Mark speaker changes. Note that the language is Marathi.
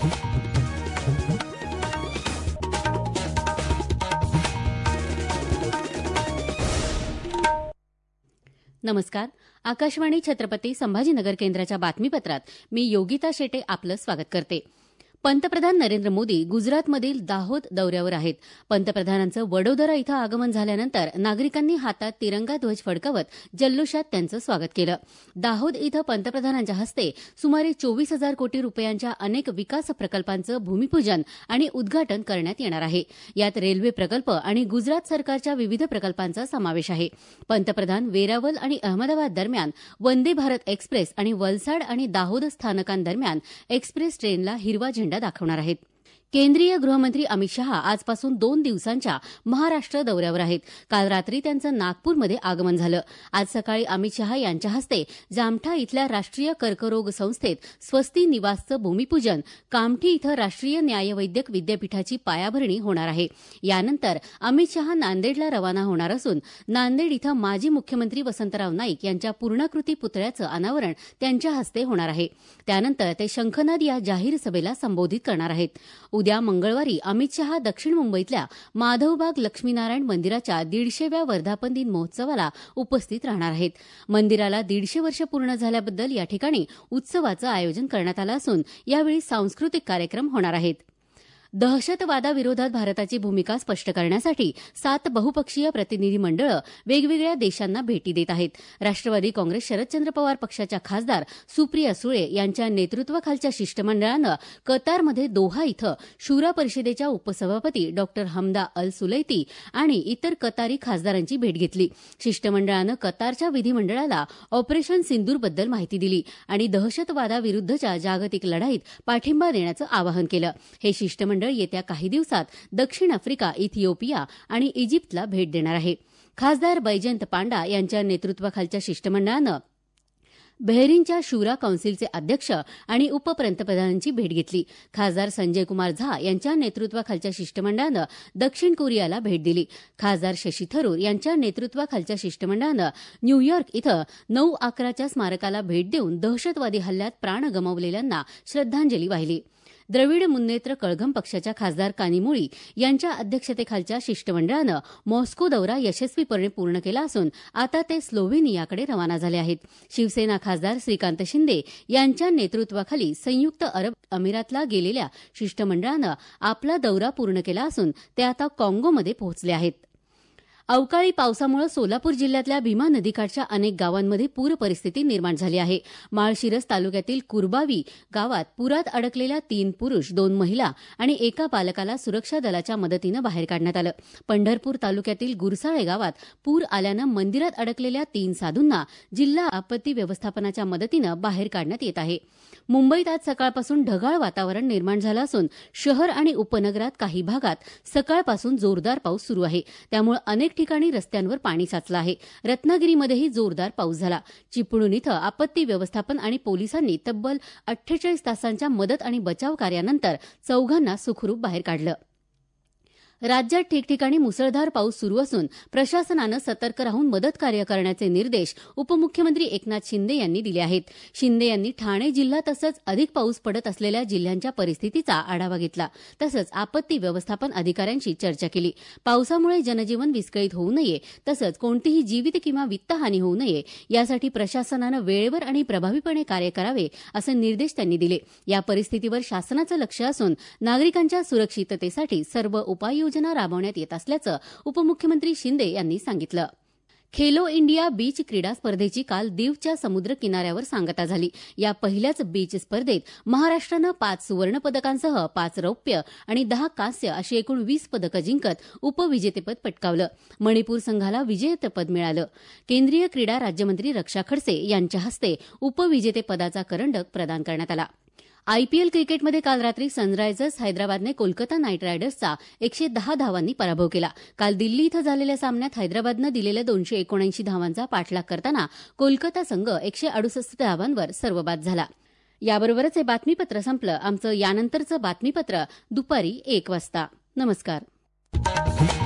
Speaker 1: नमस्कार. आकाशवाणी छत्रपती संभाजीनगर केंद्राच्या बातमीपत्रात मी योगिता शेटे आपलं स्वागत करते. पंतप्रधान नरेंद्र मोदी गुजरातमधील दाहोद दौऱ्यावर आहेत. पंतप्रधानांचं वडोदरा इथं आगमन झाल्यानंतर नागरिकांनी हातात तिरंगा ध्वज फडकावत जल्लोषात त्यांचं स्वागत केलं. दाहोद इथं पंतप्रधानांच्या हस्ते सुमारे 24,000 कोटी रुपयांच्या अनेक विकास प्रकल्पांचं भूमिपूजन आणि उद्घाटन करण्यात येणार आहे. यात रेल्वे प्रकल्प आणि गुजरात सरकारच्या विविध प्रकल्पांचा समावेश आहे. पंतप्रधान वेरावल आणि अहमदाबाद दरम्यान वंदे भारत एक्सप्रेस आणि वलसाड आणि दाहोद स्थानकांदरम्यान एक्सप्रेस ट्रेनला हिरवा झेंडा दाखवणार आहेत. केंद्रीय गृहमंत्री अमित शहा आजपासून 2 दिवसांच्या महाराष्ट्र दौऱ्यावर आहेत. काल रात्री त्यांचं नागपूरमध्ये आगमन झालं. आज सकाळी अमित शहा यांच्या हस्ते जामठा इथल्या राष्ट्रीय कर्करोग संस्थेत स्वस्ती निवासचं भूमिपूजन, कामठी इथं राष्ट्रीय न्यायवैद्यक विद्यापीठाची पायाभरणी होणार आहे. यानंतर अमित शहा नांदेडला रवाना होणार असून नांदेड इथं माजी मुख्यमंत्री वसंतराव नाईक यांच्या पूर्णाकृती पुतळ्याचं अनावरण त्यांच्या हस्ते होणार आहे. त्यानंतर ते शंखनाद या जाहीर सभेला संबोधित करणार आहेत. उद्या मंगळवारी अमित शहा दक्षिण मुंबईतल्या माधवबाग लक्ष्मीनारायण मंदिराच्या 150व्या वर्धापन दिन महोत्सवाला उपस्थित राहणार आहेत. मंदिराला 150 वर्ष पूर्ण झाल्याबद्दल या ठिकाणी उत्सवाचं आयोजन करण्यात आलं असून यावेळी सांस्कृतिक कार्यक्रम होणार आहेत. दहशतवादाविरोधात भारताची भूमिका स्पष्ट करण्यासाठी 7 बहुपक्षीय प्रतिनिधी मंडळं वेगवेगळ्या देशांना भेटी देत आहेत. राष्ट्रवादी काँग्रेस शरदचंद्र पवार पक्षाच्या खासदार सुप्रिया सुळे यांच्या नेतृत्वाखालच्या शिष्टमंडळानं कतारमध्ये दोहा इथं शुरा परिषदेच्या उपसभापती डॉ हमदा अल सुलैती आणि इतर कतारी खासदारांची भेट घेतली. शिष्टमंडळानं कतारच्या विधिमंडळाला ऑपरेशन सिंदूरबद्दल माहिती दिली आणि दहशतवादाविरुद्धच्या जागतिक लढाईत पाठिंबा देण्याचं आवाहन केलं. हे शिष्टमंडळ येत्या काही दिवसात दक्षिण आफ्रिका, इथिओपिया आणि इजिप्तला भेट देणार आहे. खासदार बैजयंत पांडा यांच्या नेतृत्वाखालच्या शिष्टमंडळानं बहरीनच्या शुरा कौन्सिलचे अध्यक्ष आणि उपपंतप्रधानांची भेट घेतली. खासदार संजय कुमार झा यांच्या नेतृत्वाखालच्या शिष्टमंडळानं दक्षिण कोरियाला भेट दिली. खासदार शशी थरूर यांच्या नेतृत्वाखालच्या शिष्टमंडळानं न्यूयॉर्क इथं 9/11च्या स्मारकाला भेट देऊन दहशतवादी हल्ल्यात प्राण गमावलेल्यांना श्रद्धांजली वाहिली. द्रविड मुन्नेत्र कळघम पक्षाच्या खासदार कानिमोळी यांच्या अध्यक्षतेखालच्या शिष्टमंडळानं मॉस्को दौरा यशस्वीपणे पूर्ण केला असून आता ते स्लोव्हेनियाकडे रवाना झाले आहेत. शिवसेना खासदार श्रीकांत शिंदे यांच्या नेतृत्वाखाली संयुक्त अरब अमिरातला गेलेल्या शिष्टमंडळानं आपला दौरा पूर्ण केला असून ते आता काँगोमध्ये पोहोचले आहेत. अवकाळी पावसामुळे सोलापूर जिल्ह्यातल्या भीमा नदीकाठच्या अनेक गावांमध्ये पूर परिस्थिती निर्माण झाली आहे. माळशिरस तालुक्यातील कुरबावी गावात पुरात अडकलेल्या 3 पुरुष, 2 महिला आणि एका बालकाला सुरक्षा दलाच्या मदतीनं बाहेर काढण्यात आलं. पंढरपूर तालुक्यातील गुरसाळे गावात पूर आल्यानं मंदिरात अडकलेल्या 3 साधूंना जिल्हा आपत्ती व्यवस्थापनाच्या मदतीनं बाहेर काढण्यात येत आहे. मुंबईत आज सकाळपासून ढगाळ वातावरण निर्माण झालं असून शहर आणि उपनगरात काही भागात सकाळपासून जोरदार पाऊस सुरू आहे. त्यामुळे अनेक ठिकाणी रस्त्यांवर पाणी साचलं आहे. रत्नागिरीमध्येही जोरदार पाऊस झाला. चिपळूण इथं आपत्ती व्यवस्थापन आणि पोलिसांनी तब्बल 48 तासांच्या मदत आणि बचाव कार्यानंतर 4घांना सुखरूप बाहेर काढलं. राज्यात ठिकठिकाणी मुसळधार पाऊस सुरू असून प्रशासनानं सतर्क राहून मदत कार्य करण्याचे निर्देश उपमुख्यमंत्री एकनाथ शिंदे यांनी दिले आहेत. शिंदे यांनी ठाणे जिल्हा तसंच अधिक पाऊस पडत असलेल्या जिल्ह्यांच्या परिस्थितीचा आढावा घेतला. तसंच आपत्ती व्यवस्थापन अधिकाऱ्यांशी चर्चा केली. पावसामुळे जनजीवन विस्कळीत होऊ नये तसंच कोणतीही जीवित किंवा वित्तहानी होऊ नये यासाठी प्रशासनानं वेळेवर आणि प्रभावीपणे कार्य करावे असे निर्देश त्यांनी दिले. या परिस्थितीवर शासनाचं लक्ष असून नागरिकांच्या सुरक्षिततेसाठी सर्व उपाययोजना राबवण्यात येत असल्याचं उपमुख्यमंत्री शिंदे यांनी सांगितलं. खेलो इंडिया बीच क्रीडा स्पर्धेची काल दीवच्या समुद्र किनाऱ्यावर सांगता झाली. या पहिल्याच बीच स्पर्धेत महाराष्ट्रानं 5 सुवर्ण पदकांसह 5 रौप्य आणि 10 कांस्य अशी एकूण 20 पदकं जिंकत उपविजेतेपद पटकावलं. मणिपूर संघाला विजेतेपद मिळालं. केंद्रीय क्रीडा राज्यमंत्री रक्षा खडसे यांच्या हस्ते उपविजेतेपदाचा करंडक प्रदान करण्यात आला. आयपीएल क्रिकेटमध्ये काल रात्री सनरायझर्स हैदराबादने कोलकाता नाईट रायडर्सचा 110 धावांनी पराभव केला. काल दिल्ली इथं झालेल्या सामन्यात हैदराबादनं दिलेल्या 279 धावांचा पाठलाग करताना कोलकाता संघ 168 धावांवर सर्वबाद झाला. याबरोबरच हे बातमीपत्र संपलं. आमचं यानंतरचं बातमीपत्र दुपारी 1 वाजता. नमस्कार.